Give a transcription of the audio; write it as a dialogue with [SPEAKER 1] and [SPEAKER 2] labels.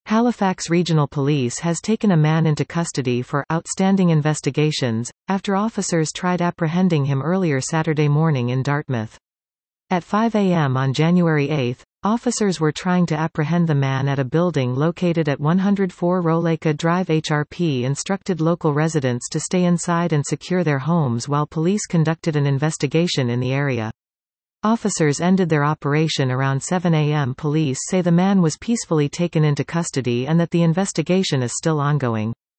[SPEAKER 1] Halifax Regional Police has taken a man into custody for outstanding investigations, after officers tried apprehending him earlier Saturday morning in Dartmouth. At 5 a.m. on January 8, officers were trying to apprehend the man at a building located at 104 Roleka Drive. HRP instructed local residents to stay inside and secure their homes while police conducted an investigation in the area. Officers ended their operation around 7 a.m. Police say the man was peacefully taken into custody and that the investigation is still ongoing.